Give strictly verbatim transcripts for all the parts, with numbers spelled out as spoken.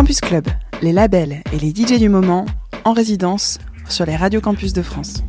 Campus Club, les labels et les D J du moment en résidence sur les radios campus de France.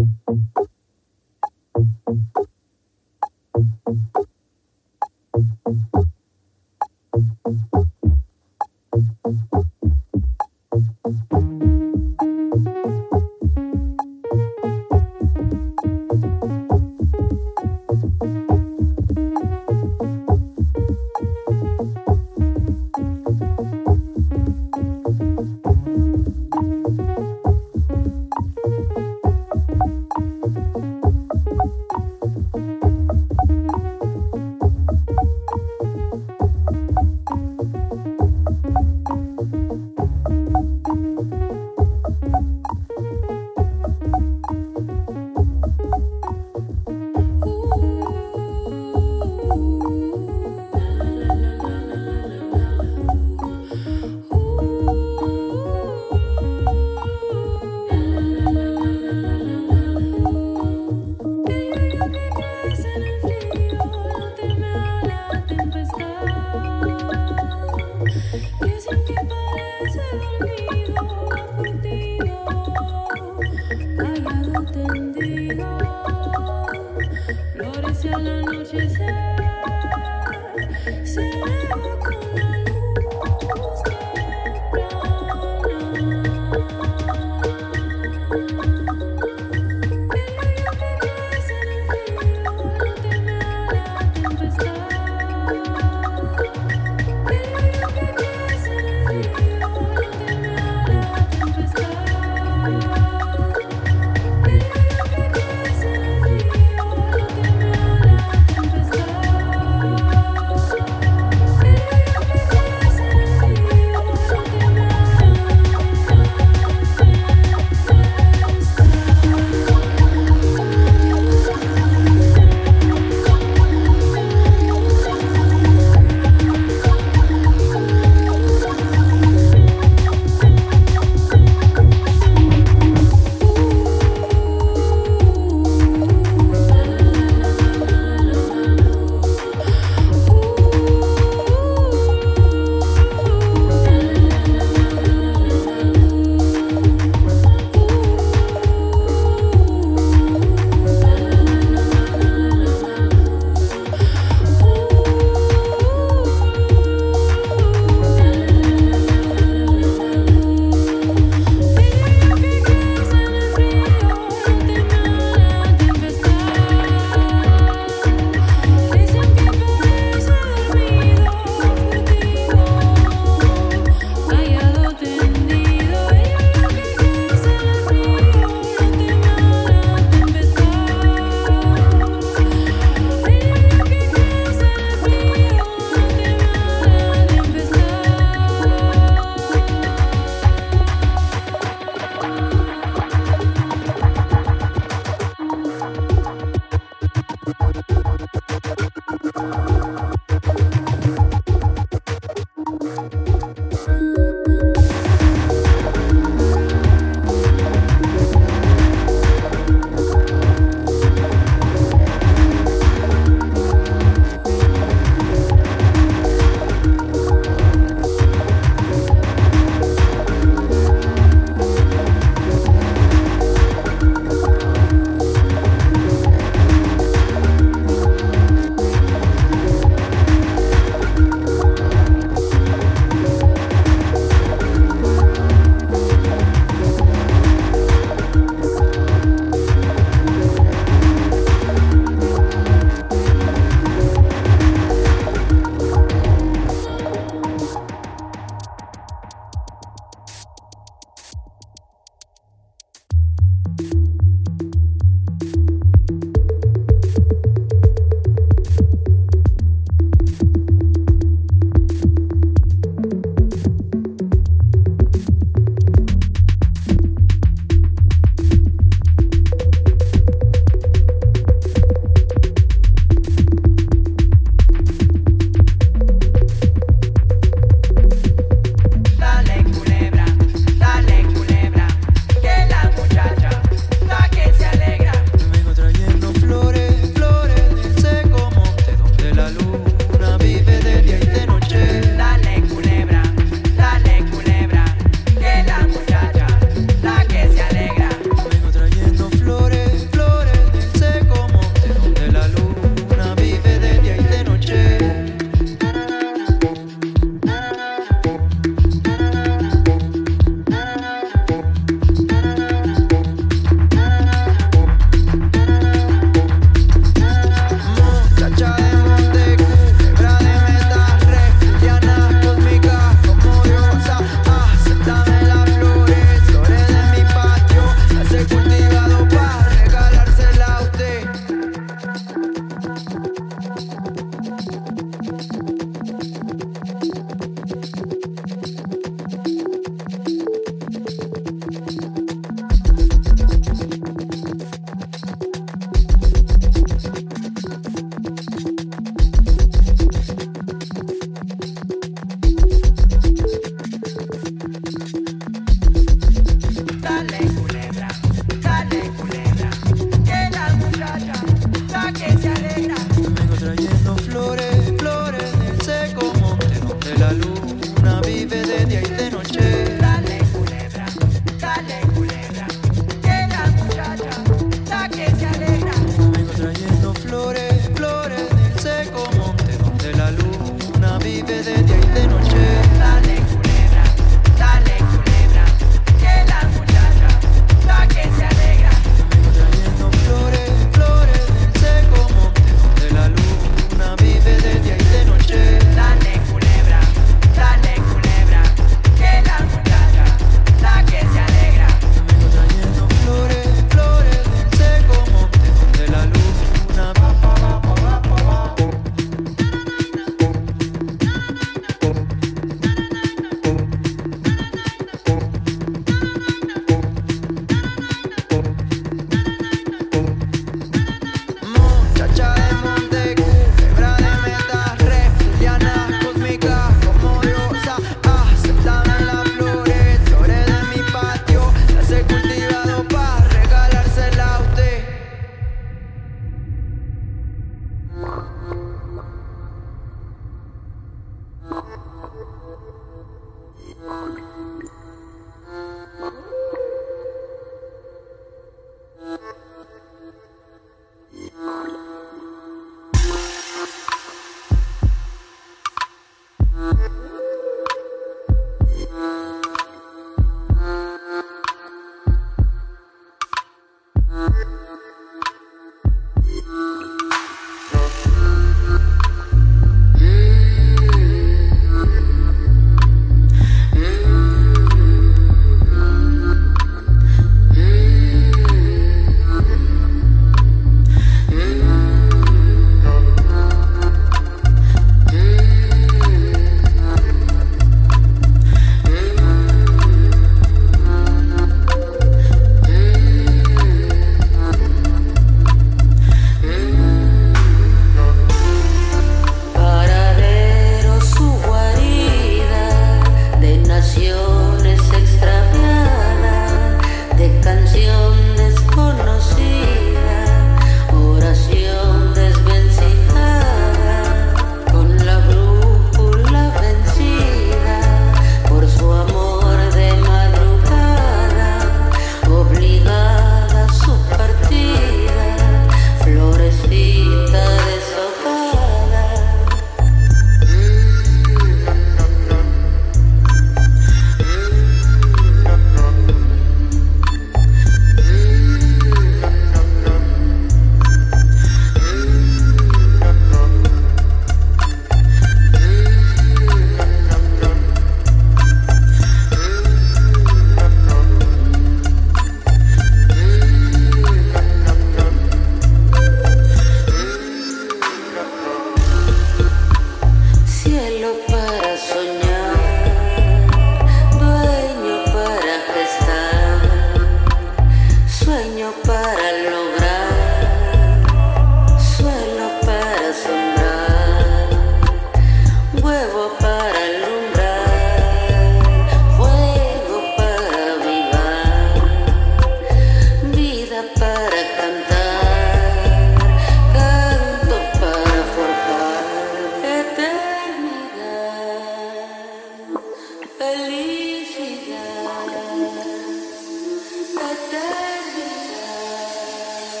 Felicidad, eternidad.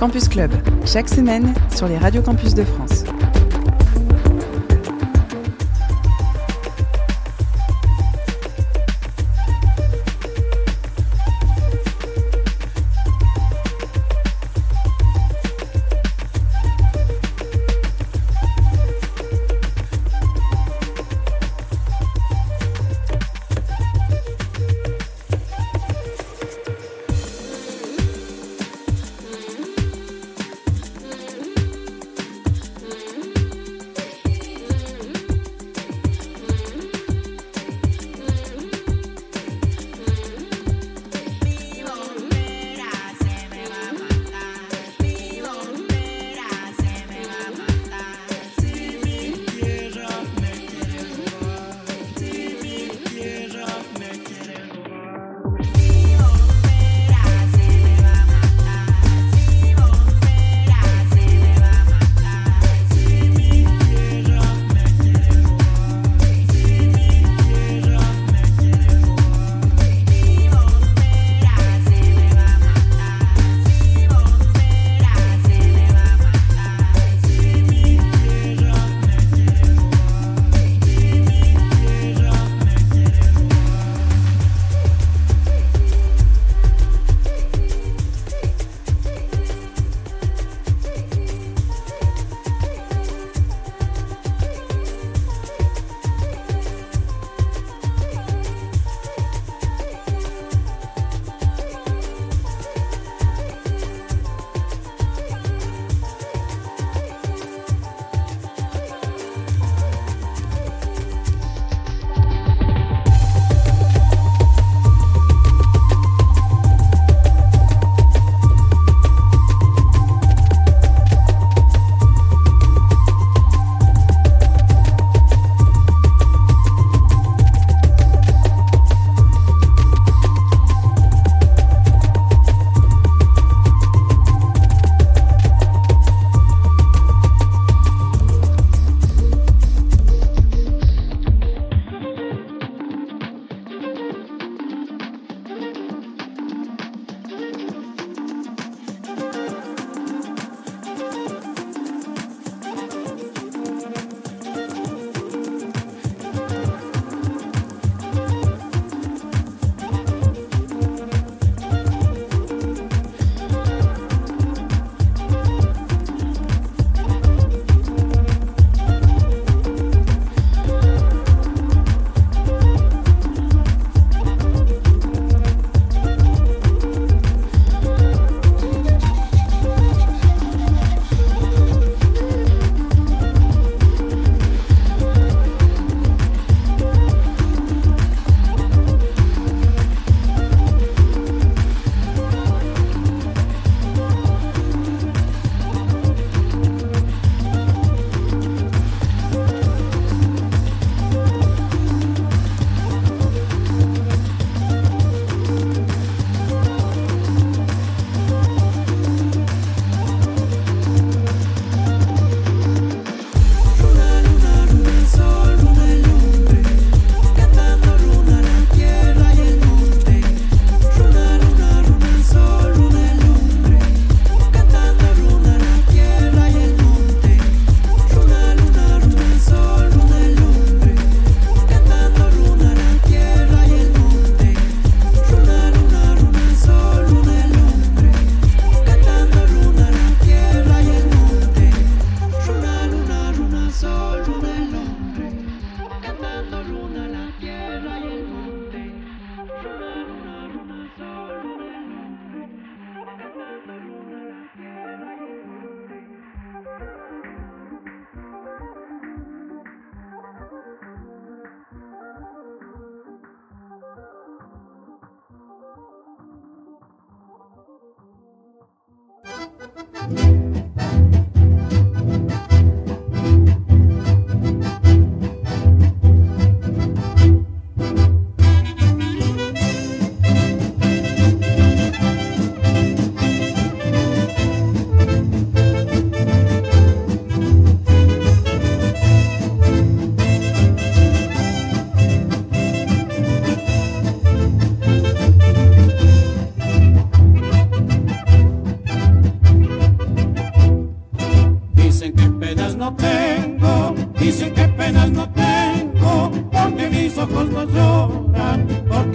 Campus Club, chaque semaine sur les radios campus de France. Mm-hmm.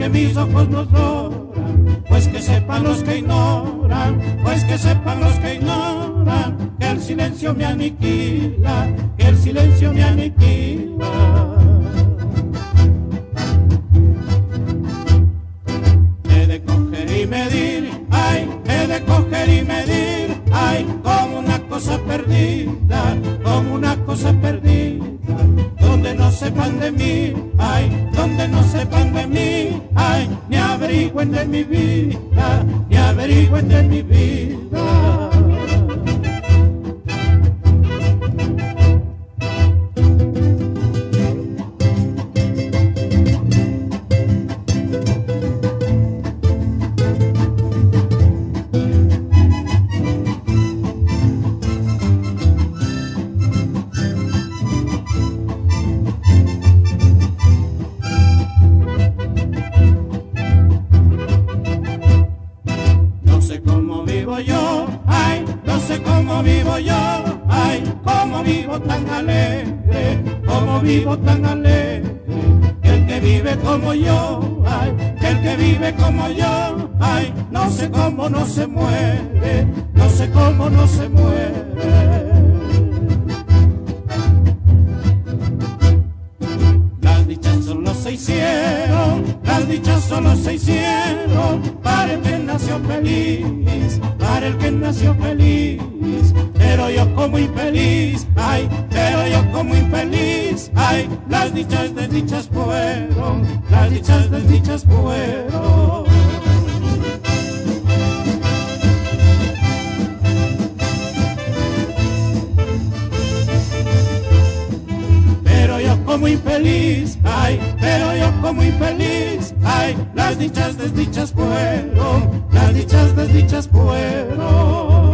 que mis ojos no lloran, pues que sepan los que ignoran, pues que sepan los que ignoran, que el silencio me aniquila, que el silencio me aniquila. He de coger y medir, ay, he de coger y medir, ay, como una cosa perdida, como una cosa perdida, donde no sepan de mí, ay, donde no sepan de mí, ay, ni averigüen de mi vida, ni averigüen de mi vida. Vivo tan alegre, que el que vive como yo, ay, que el que vive como yo, ay, no sé cómo no se muere, no sé cómo no se muere. Las dichas solo se hicieron, las dichas solo se hicieron para el que nació feliz, para el que nació feliz. Pero yo como infeliz, ay, pero yo como infeliz, ay, las dichas desdichas fueron, las dichas desdichas fueron. Pero yo como infeliz, ay, pero yo como infeliz, ay, las dichas desdichas fueron, las dichas desdichas fueron.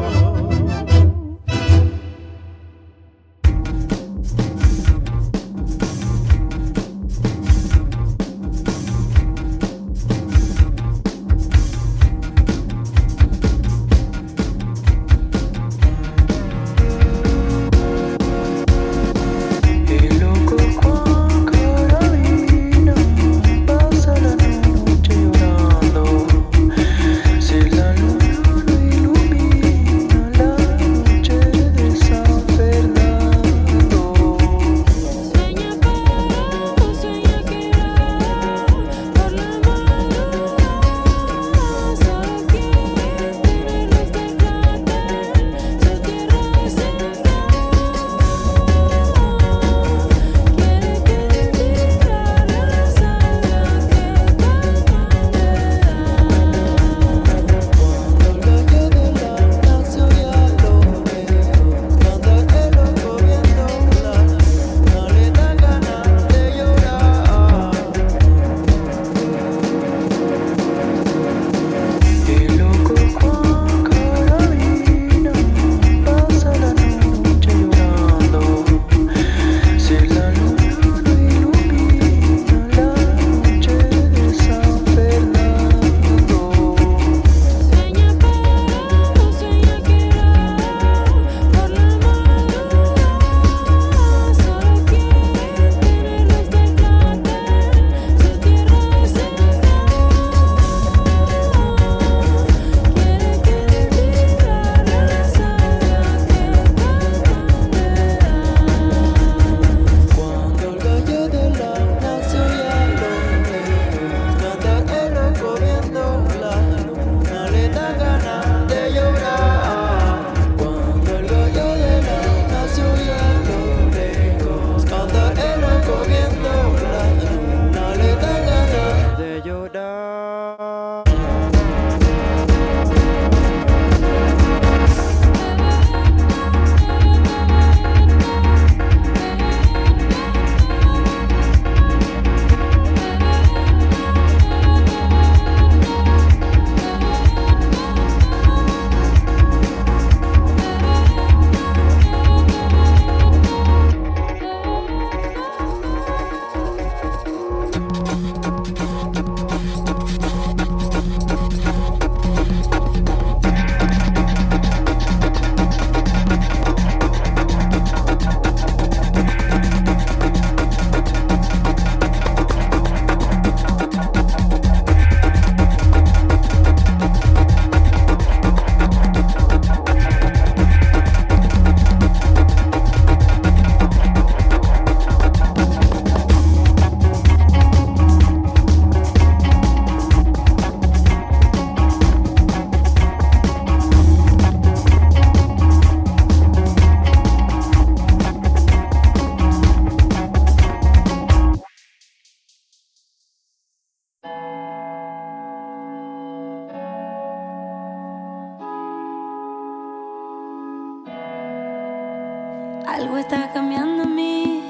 Algo está cambiando en mí,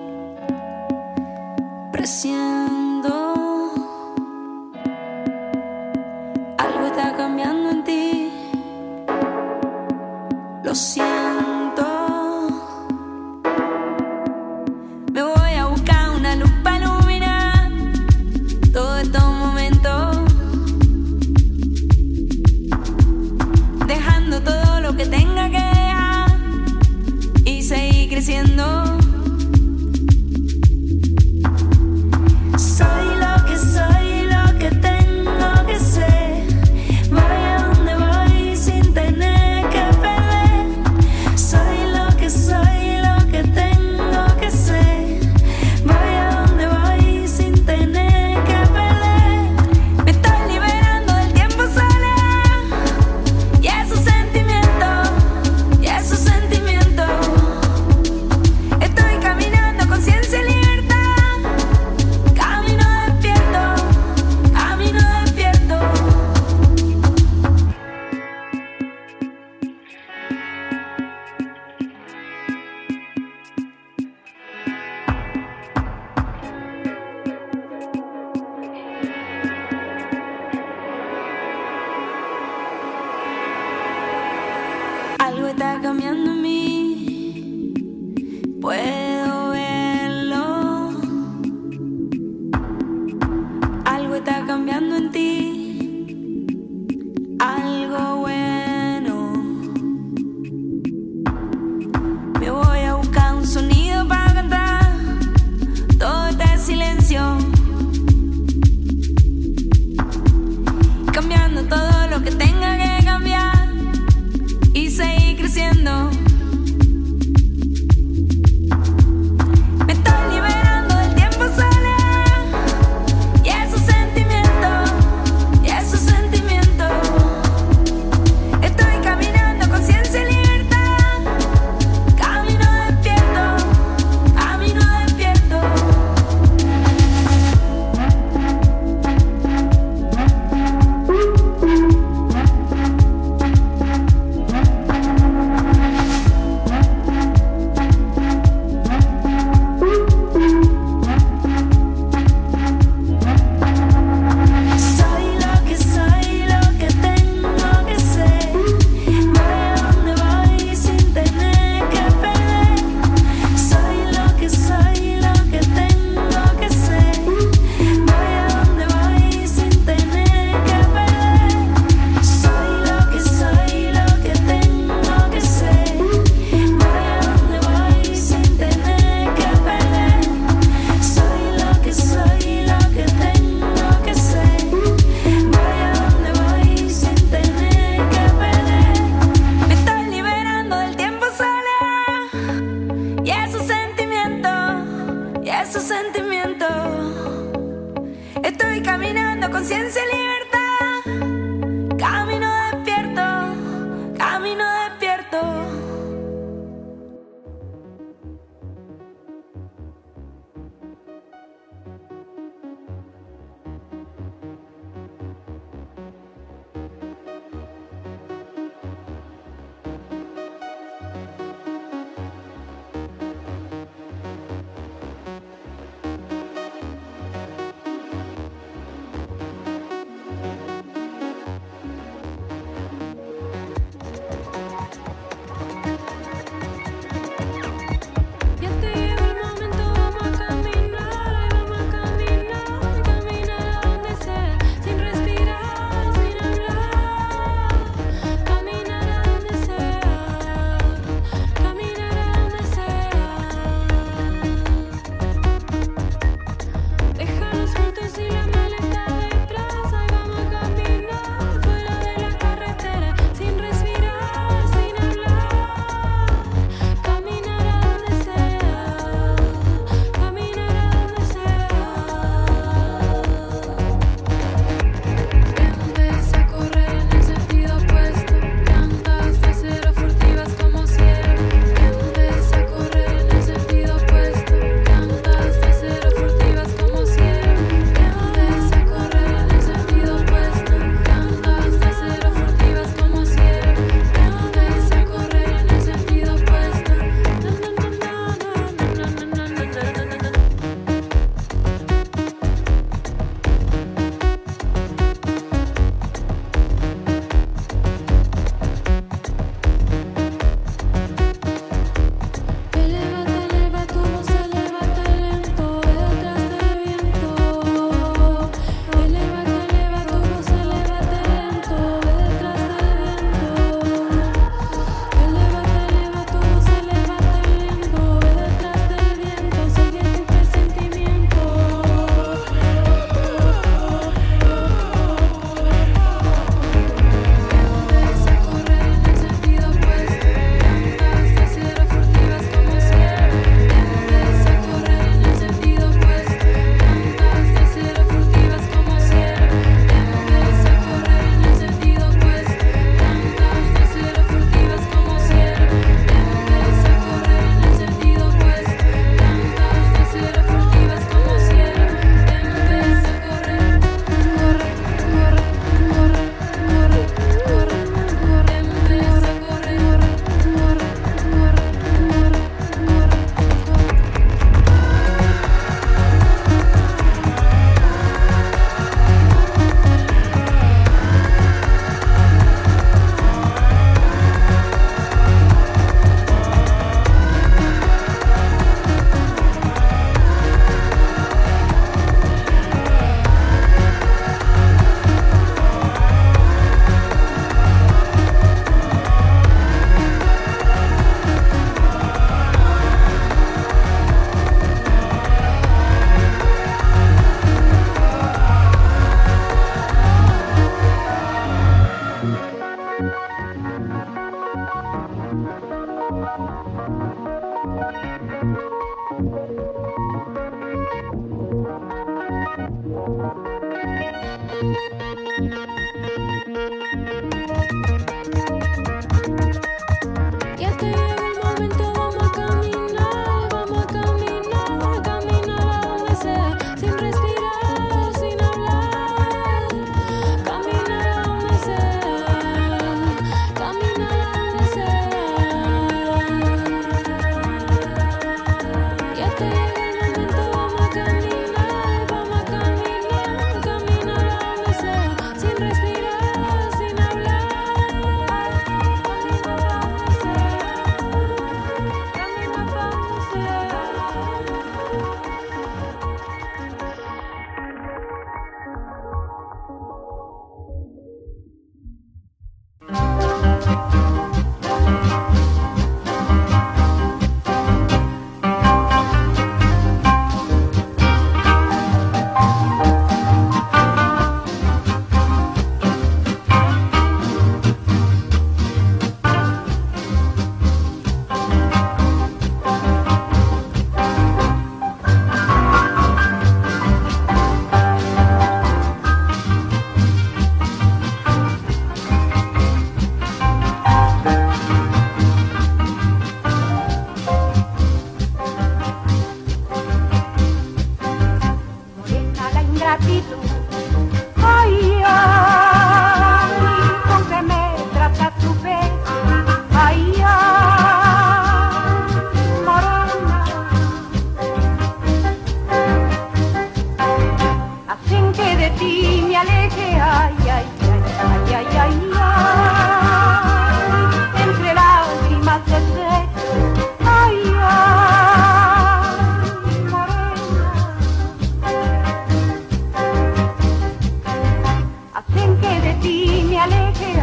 presiento. Algo está cambiando en ti, lo siento. Me voy a buscar una luz para iluminar todos estos momentos, dejando todo lo que tenga que dejar y seguir creciendo. Soy lo que soy, lo que tengo que ser. Voy a donde voy sin tener que perder. Soy lo que soy, lo que tengo que ser. Voy a donde voy sin tener que perder. Me estoy liberando del tiempo soledad y esos sentimientos, y esos sentimientos. Estoy caminando conciencia y libertad. Camino despierto, camino despierto. Algo está cambiando en mí, puedo verlo. Algo está cambiando en ti, algo bueno. Me voy a buscar un sonido para cantar todo este silencio, cambiando todo lo que tenga que cambiar y seguir creciendo. Me estoy liberando del tiempo soledad y esos sentimientos, y esos sentimientos. Estoy caminando conciencia y libertad. Camino despierto, camino despierto. Soy lo que soy, lo que tengo que ser. Voy a donde voy sin tener que perder. Soy lo que soy, lo que tengo que ser. Voy a donde voy sin tener que perder. Soy lo que soy, lo que tengo que ser. Voy a donde voy sin tener que perder. Soy lo que soy, lo que tengo que ser. Voy a donde voy sin tener que perder. Me estoy liberando del tiempo soledad y esos sentimientos, y esos sentimientos. Estoy caminando conciencia y libertad. Camino despierto, camino despierto.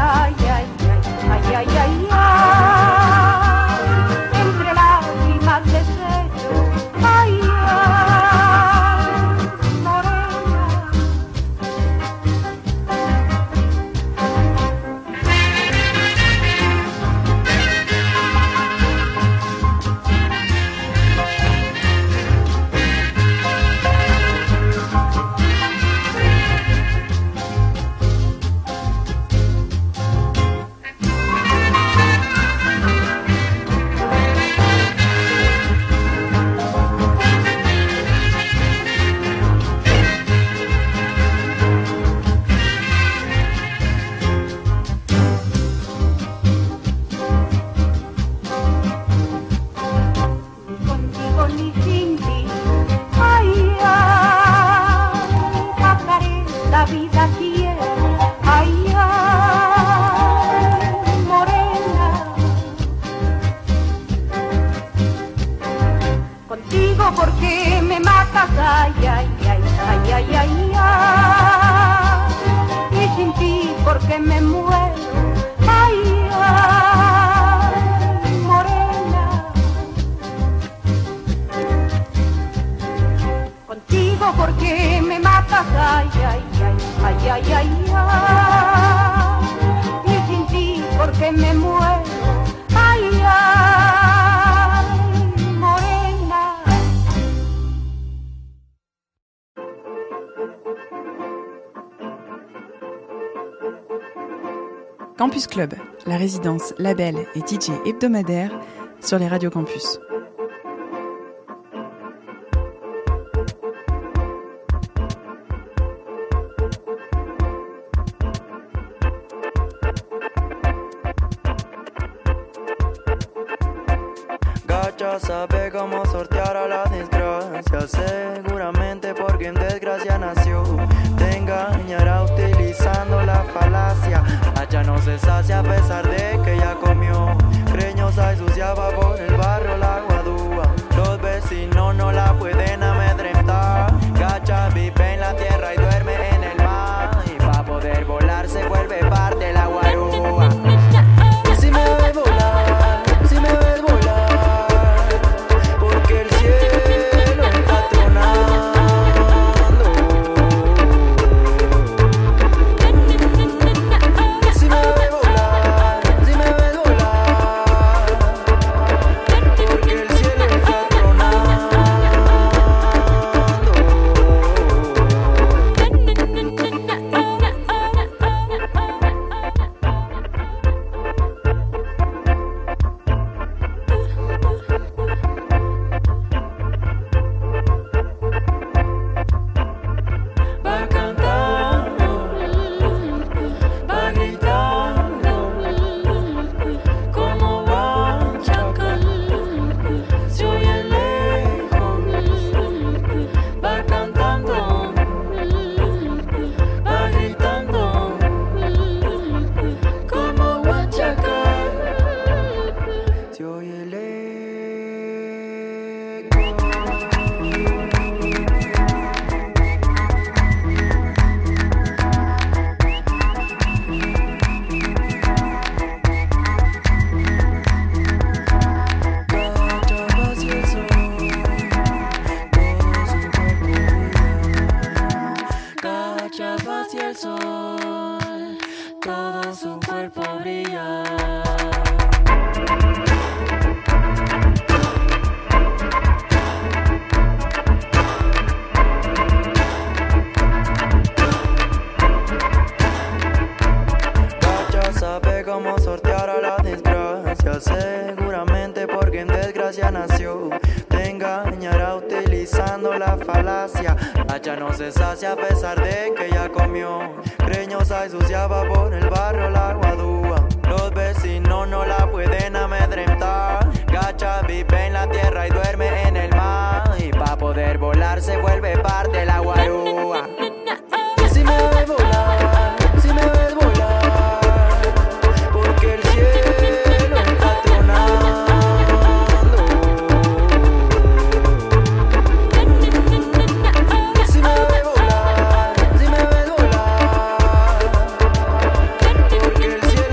ay, ay, ay, ay, ay, ay, entre lágrimas de celo, ay, ay, morena. Contigo ni sin ti, ay, ay, pasaré la vida quiero, ay, ay, morena. Contigo porque me matas, ay, ay, ay, ay, ay, ay, ay, y sin ti porque me muero, ay, ay, morena. Contigo porque me matas, ay, ay, ay, ay, ay, ay, ay, y sin ti porque me muero, ay, ay, morena. Campus Club, la résidence, label et D J hebdomadaire sur les radios campus. Gacha sabe cómo sortear a la desgracia, seguramente porque en desgracia nació. Te engañará utilizando la falacia. Gacha no se sacia a pesar de que ya comió. Creñosa y sucia va por el barrio la guadúa. Los vecinos no la pueden amedrentar. Gacha vive en la tierra y duerme en el mar. Y para poder volar se vuelve parte de la guarúa. Si me ves volar, si me ves volar, porque el cielo está tronando. Si me ves volar, si me ves volar, porque el cielo está tronando. Va cantando, va gritando, como guachaca, se oye lejos. Va cantando, va gritando, como guachaca, se oye lejos. Gacha va hacia el sol, todo su cuerpo brilla. Gacha sabe cómo sortear a la desgracia, seguramente porque en desgracia nació. Te engañará utilizando la falacia. Gacha no se sacia a pesar de que ya comió. Creñosa y sucia va por el barrio la guadúa. Los vecinos no la pueden amedrentar. Gacha vive en la tierra y duerme en el mar. Y para poder volar se vuelve parte de la guarúa. Si me ves volar, si me ves volar, porque el cielo está tronando. Si me ves volar, si me ves volar, porque el cielo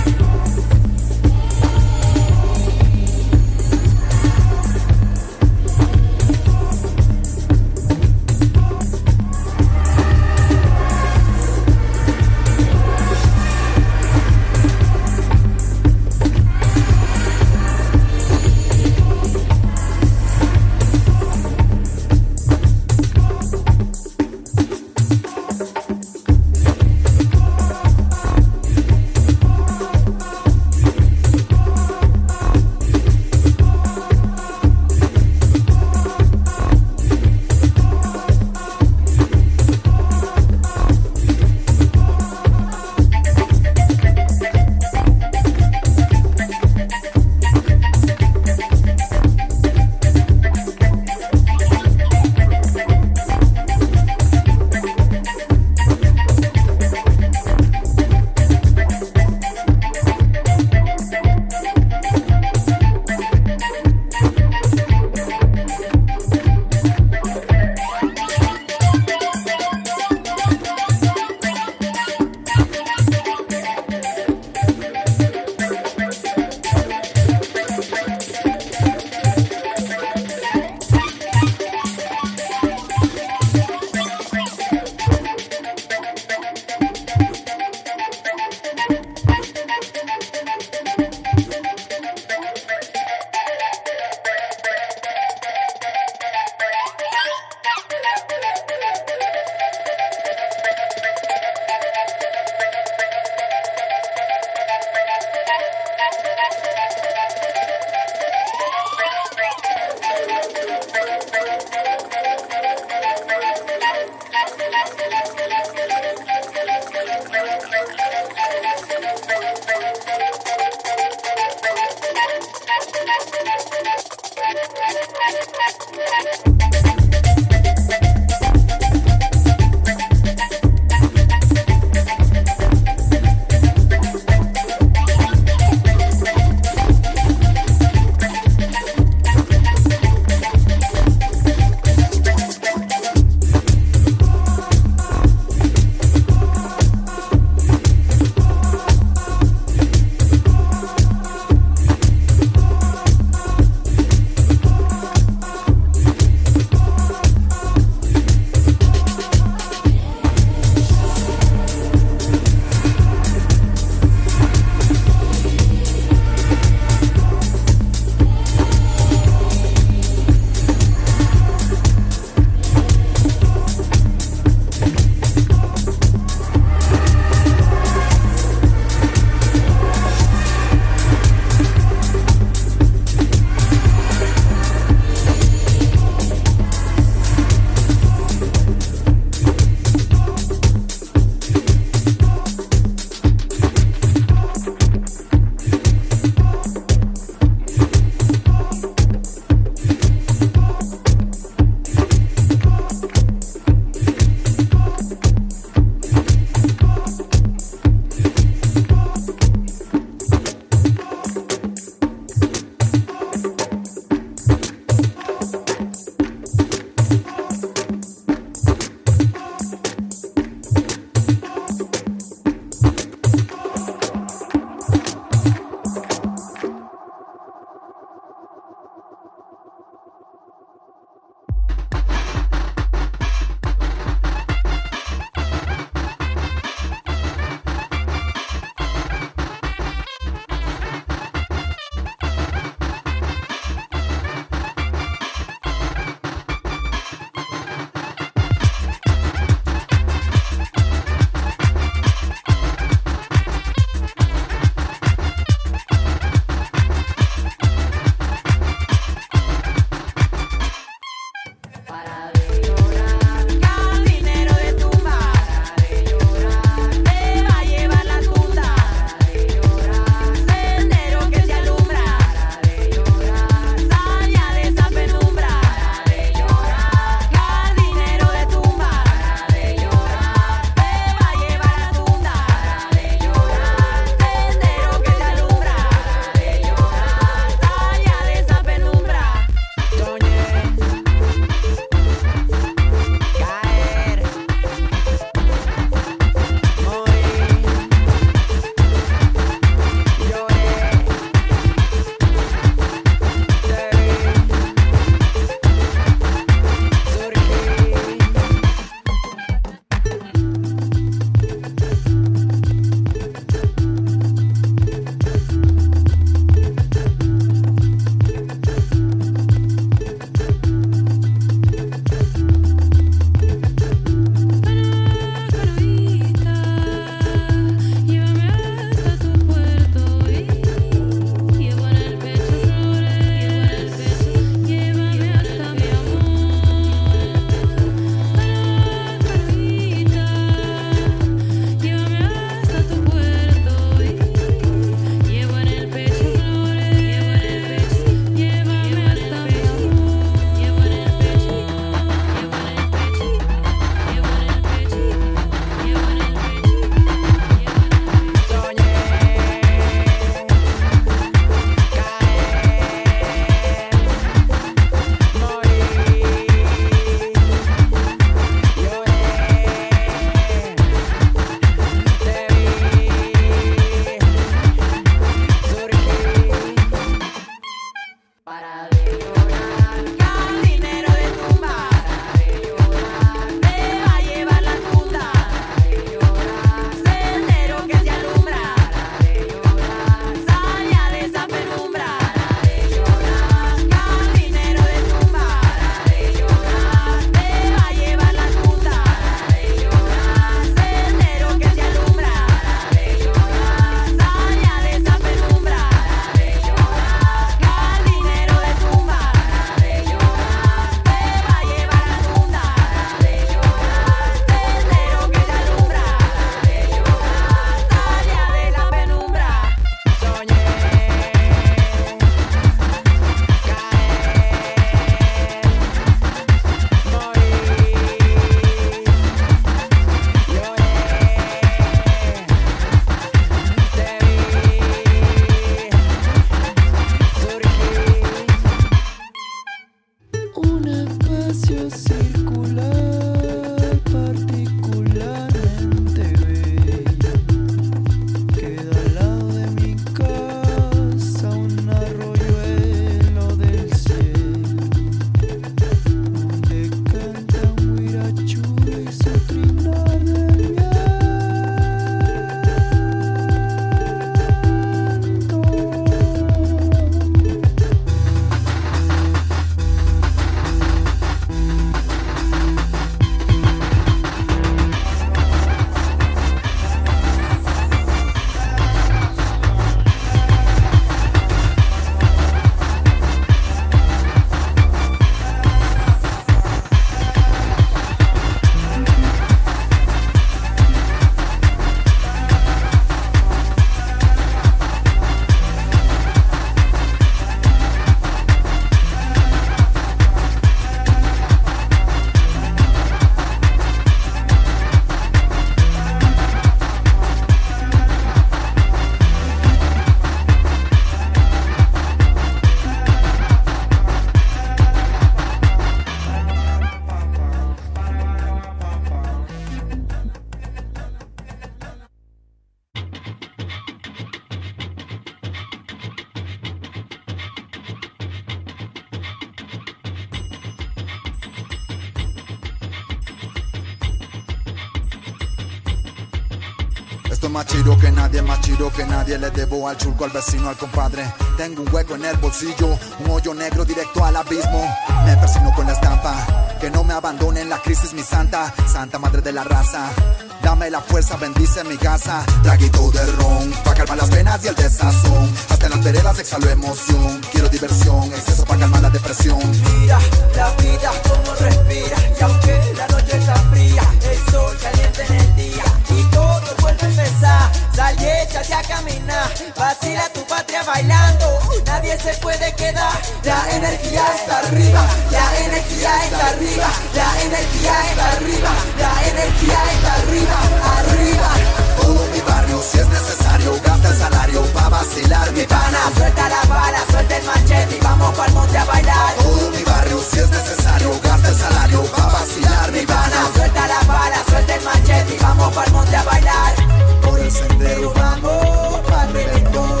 Estoy más chido que nadie, más chido que nadie. Le debo al churco, al vecino, al compadre. Tengo un hueco en el bolsillo, un hoyo negro directo al abismo. Me persino con la estampa, que no me abandone en la crisis mi santa. Santa madre de la raza, dame la fuerza, bendice mi casa. Traguito de ron, pa' calmar las penas y el desazón. Hasta en las veredas exhalo emoción. Quiero diversión, exceso pa' calmar la depresión. Mira la vida como respira. Y aunque la noche está fría, el sol caliente en el día y todo vuelve a empezar. Sal y échate a caminar, vacila tu patria bailando. Nadie se puede quedar. La energía está arriba, la energía está arriba, la energía está arriba, la energía está arriba, arriba. Todo mi barrio, si es necesario, gasta el salario pa' vacilar mi pana. Suelta la bala, suelta el machete y vamos pa'l monte a bailar. Todo mi barrio, si es necesario, gasta el salario pa' vacilar mi pana. Suelta la bala, suelta el machete y vamos pa'l monte a bailar. Por el sendero vamos pa'l reventón,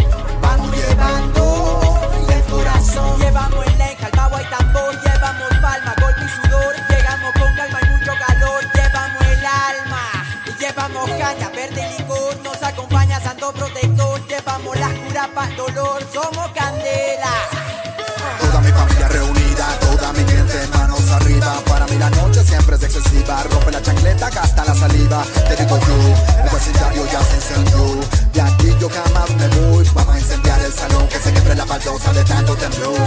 vamos llevando el corazón. Llevamos el lenja, el pavo y tambor, llevamos palma, golpe y sudor. Llegamos con calma y mucho calor, llevamos el alma y llevamos caña, verde y licor. Nos acompaña santo protector, llevamos las curas pa'l dolor, somos candela. Toda mi familia reunida, toda mi gente, manos arriba. Para mí la noche siempre es excesiva. Rompe la chancleta, gasta la saliva. Te digo yo, el vecindario ya se incendió. De aquí yo jamás me voy. Vamos a incendiar el salón, que se quebre la baldosa de tanto temblor.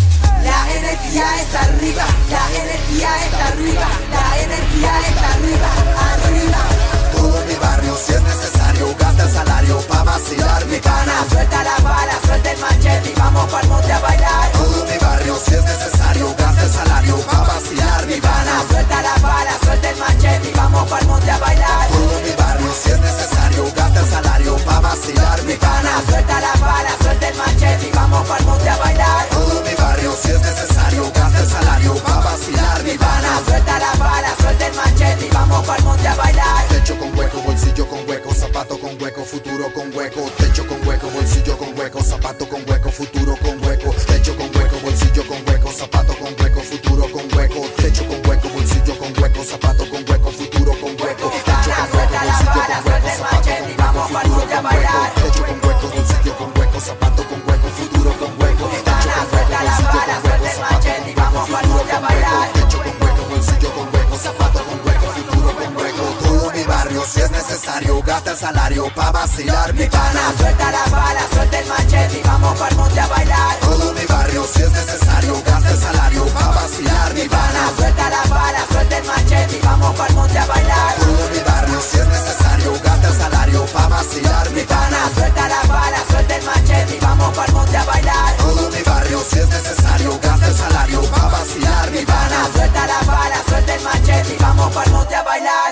La energía está arriba, la energía está arriba, la energía está arriba, arriba. Todo mi barrio, si es necesario, gasta el salario pa' vacilar mi pana. Suelta la bala, suelta el machete y vamos pa'l monte a bailar. Todo mi barrio, si es necesario, gasta el salario pa' vacilar mi pana. Suelta la bala, suelta el machete y vamos pa'l monte a bailar. Todo mi barrio, si es necesario, gasta el salario pa' vacilar mi pana. Suelta la bala, suelta el machete y vamos pa'l monte a bailar. Todo mi barrio, si es necesario, gasta el salario pa' vacilar mi pana. Suelta la bala, suelta el machete y vamos pa'l monte a bailar. Techo con hueco, bolsillo con hueco, zapato con hueco, futuro con hueco. Techo con hueco, bolsillo con hueco, zapato con hueco, futuro con hueco. Techo con hueco, bolsillo con hueco, zapato con hueco, futuro con hueco. Techo con hueco, bolsillo con hueco, zapato con hueco, futuro con hueco. Techo con hueco, bolsillo con hueco, zapato con hueco, futuro con hueco. Techo con hueco, bolsillo con hueco, zapato con hueco, futuro con hueco. Techo con hueco, bolsillo con hueco, zapato con hueco, futuro con hueco. Techo con hueco, bolsillo con hueco, zapato con hueco, futuro con hueco. Todo mi barrio, si es necesario, gasta el salario pa' vacilar mi pana. Suelta la bala, suelta el machete y vamos pa'l monte a bailar. Todo mi barrio, si es necesario, gasta el salario pa' vacilar mi pana. Suelta la bala, suelta el machete y vamos pa'l monte a bailar. Todo mi barrio, si es necesario, gasta el salario pa' vacilar mi pana. Suelta la bala, suelta el machete y vamos pa'l monte a bailar. Todo mi barrio, si es necesario, gasta el salario pa' vacilar mi pana. Suelta la bala, suelta el machete y vamos pa'l monte a bailar.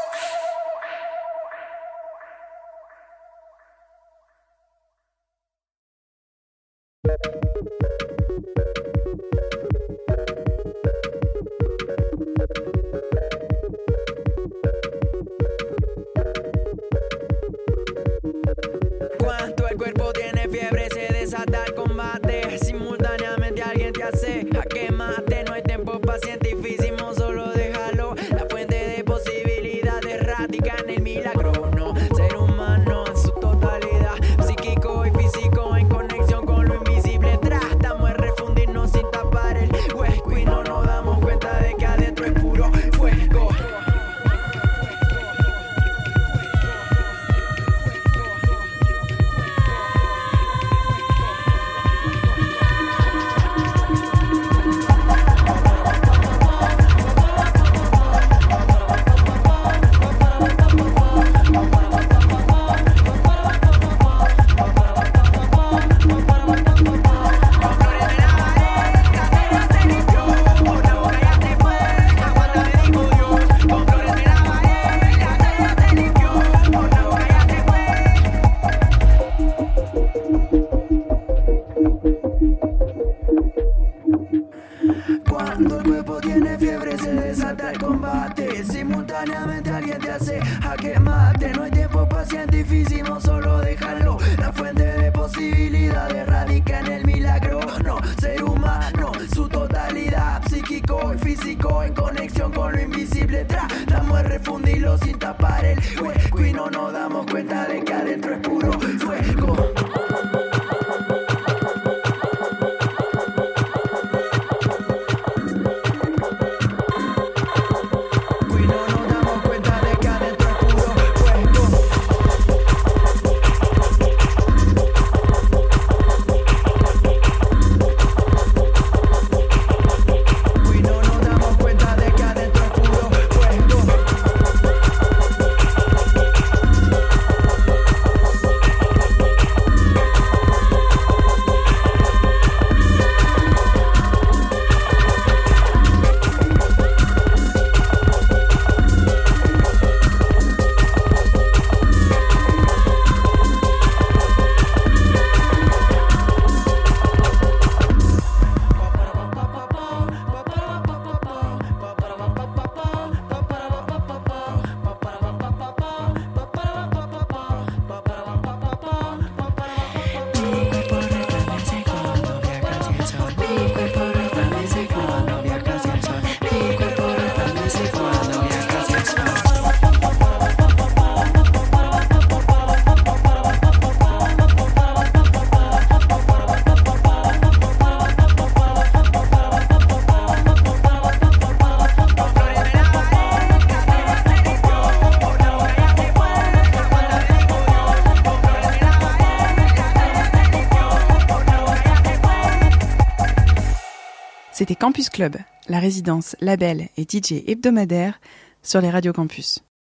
Cuando el cuerpo tiene fiebre se desata el combate. Simultáneamente alguien te hace jaque mate. No hay tiempo pacientísimo, solo déjalo. La fuente de posibilidades radica en el milagro. No, ser humano en su totalidad, psíquico y físico en conexión con lo invisible. Tratamos de refundirnos sin tapar el hueco y no nos damos cuenta de que adentro es puro fuego. Cuando el cuerpo tiene fiebre se desata el combate. Simultáneamente alguien te hace jaque mate. No hay tiempo pacientísimo, solo déjalo. La fuente de posibilidades radica en el milagro. No, ser humano, su totalidad, psíquico y físico en conexión con lo invisible. Tratamos de fundirlo sin tapar el hueco y no nos damos cuenta de que adentro es puro fuego. C'était Campus Club, la résidence, label et D J hebdomadaire sur les radios campus.